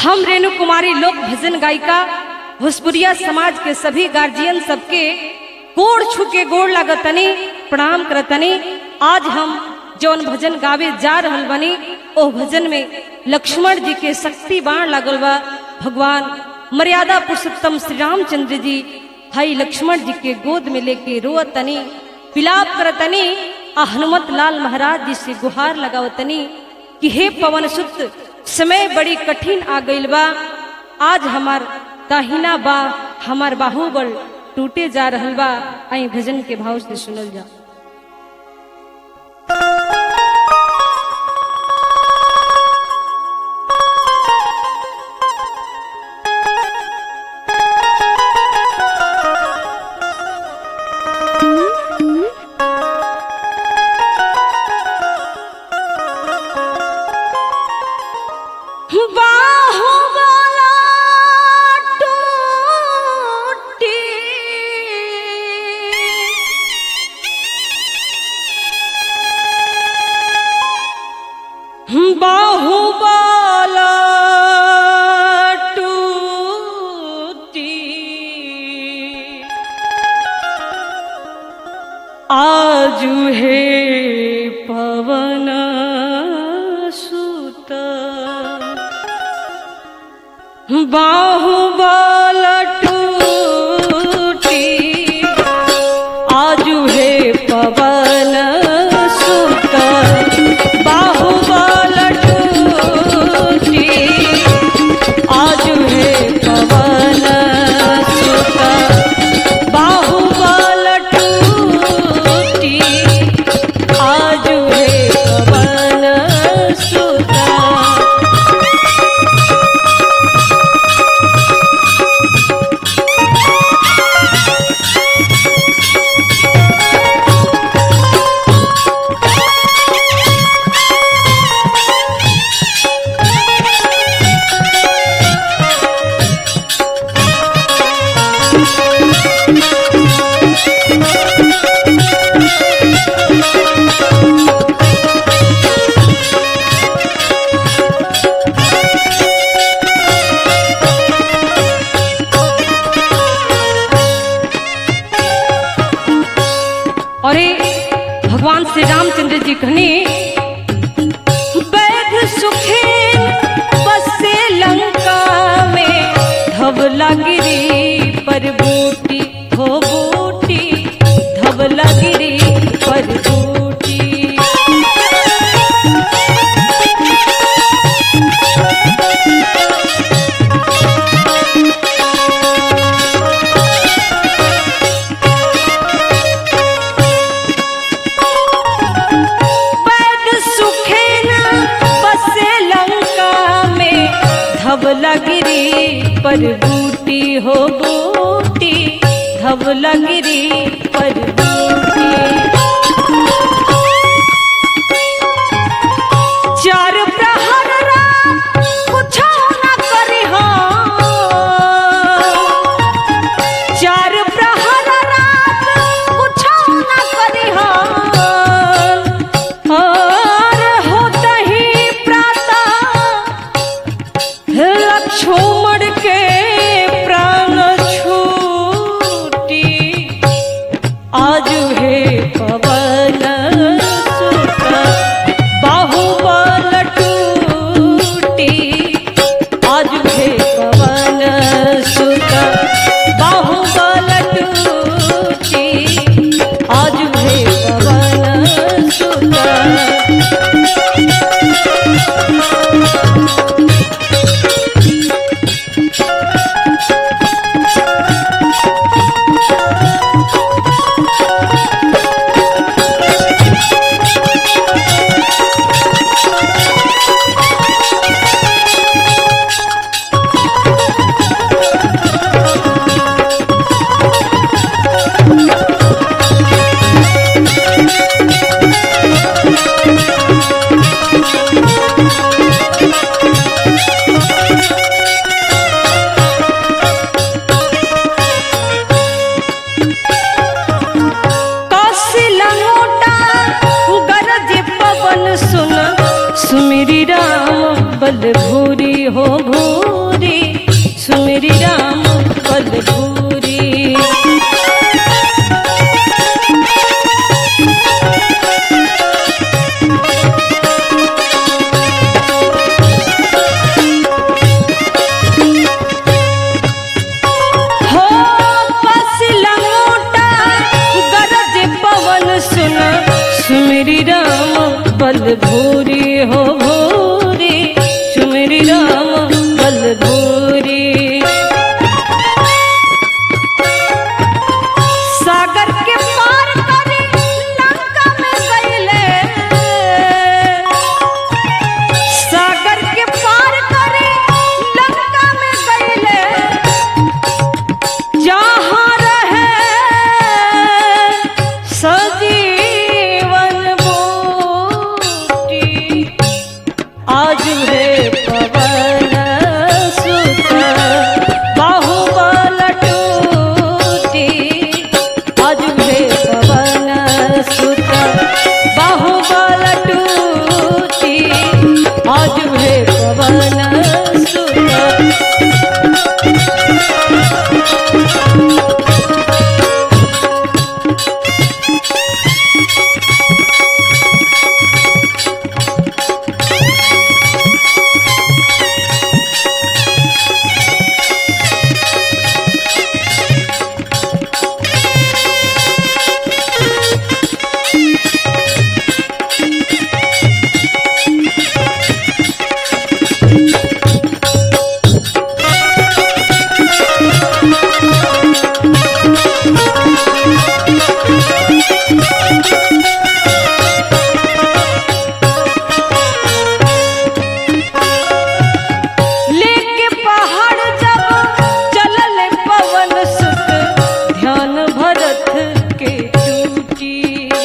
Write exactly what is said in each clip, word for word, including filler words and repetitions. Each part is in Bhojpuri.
हम रेणु कुमारी लोक भजन गायिका भोजपुरिया समाज के सभी गार्जियन सबके गोड़ छू के गोड़ लागतनी प्रणाम करतनी। आज हम जौन भजन गावे जा रहल बनी ओ भजन में लक्ष्मण जी के शक्ति बाण लागल बा। भगवान मर्यादा पुरुषोत्तम श्री रामचंद्र जी भाई लक्ष्मण जी के गोद में लेके रोअतनी विलाप करतनी। आ हनुमत लाल महाराज जी से गुहार लगावतनी कि हे पवन सुत समय बड़ी कठिन आ गइल बा। आज हमार दाहिना बा हमार बाहुबल टूटे जा रहल बा। आई भजन के भाव से सुनल जा। बाहुबल टूटी आजु हे पवन सुत बाहुबल टूटी आजु हे पवन सुत बाहुबल टूटी आजु हे पवन सुत बाहुबल टूटी आजु हे पवन सुत। और भगवान श्री रामचंद्र जी कहने बैध सुखेन बसे लंका में धवला गिरी पर बूटी हो बूटी धवला गिरी पर बूटी। धवला गिरी पर बूटी हो बूटी धवला गिरी पर बूटी। चार प्रहर रात कुछ न करी हो चार प्रहर रात कुछ न करी हो और होता ही प्रातः लक्ष्मण के प्राण छूटी आजु हे पवन सुत बाहुबल टूटी आजु हे पवन सुत बाहुबल टूटी आजु हे पवन सुत। सुन सुमिरी राम बल भूरी हो भू भूरी। हो पसिला मोटा गरज पवन सुन सुमिरी राम बल भूरी हो भूरी सुमिरी राम बल भूरी। सागर के पार करे लंका में गईले सागर के पार करे लंका में गईले जहाँ रहे सजीवन बूटी आज है पवन सुत बाहुबल टूटी आज है पवन सुत बाहुबल टूटी आज है पवन सुत। लेके पहाड़ जब चलल पवन सुत ध्यान भरत के टूटी।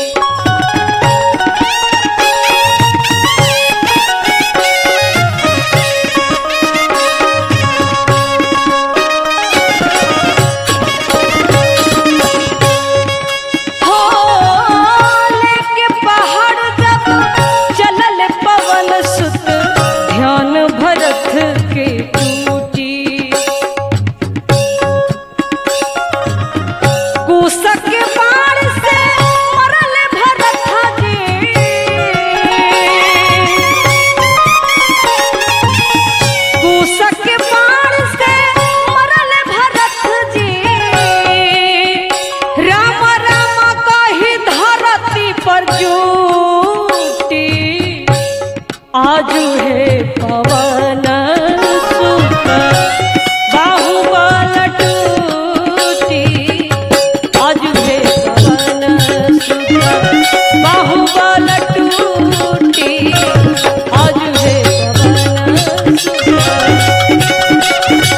हो लेके पहाड़ जब चलल पवन सुत ध्यान भरत के टूटी। कुशक के बाण से मरल भरत जी कुशक के बाण से मरल भरत जी राम राम कही धरती पर जूटी आज है पवन सुत बाहुबल टूटी आज है पवन सुत बाहुबल टूटी आज है पवन सुत।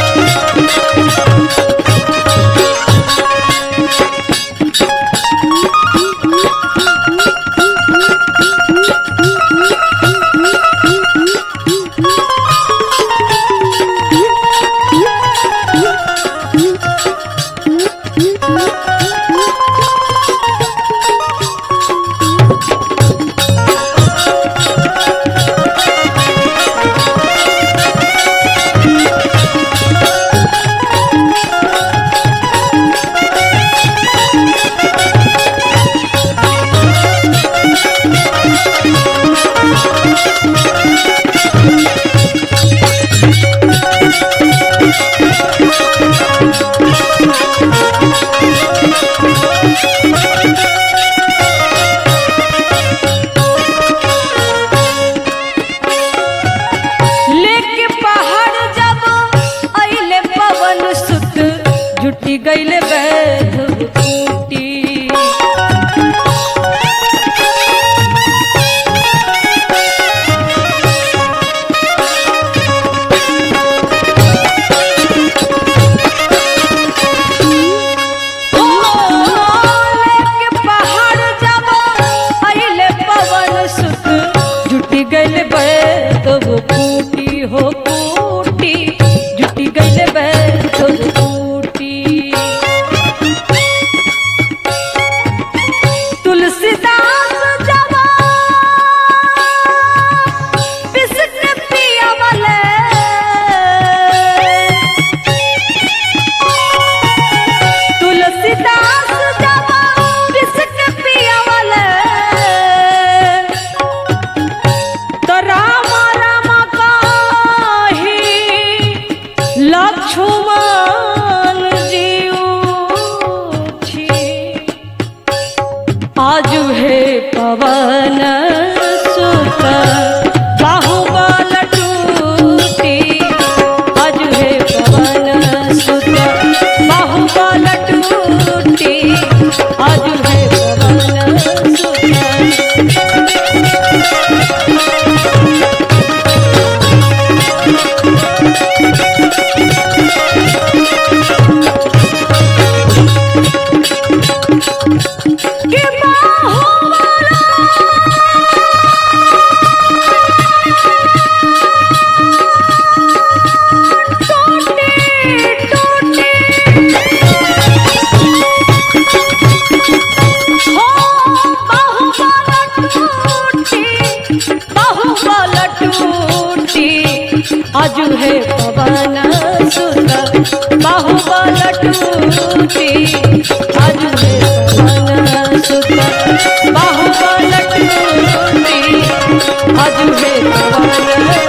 लेके पहाड़ जब अइले पवन सुत जुटी गईले वैध कूटी। हो कूटी जुटी गईले बैठ कूटी। आजू है पवन सुत बाहुबल टूटी आजू है पवन सुत बाहुबल टूटी आजू है पवन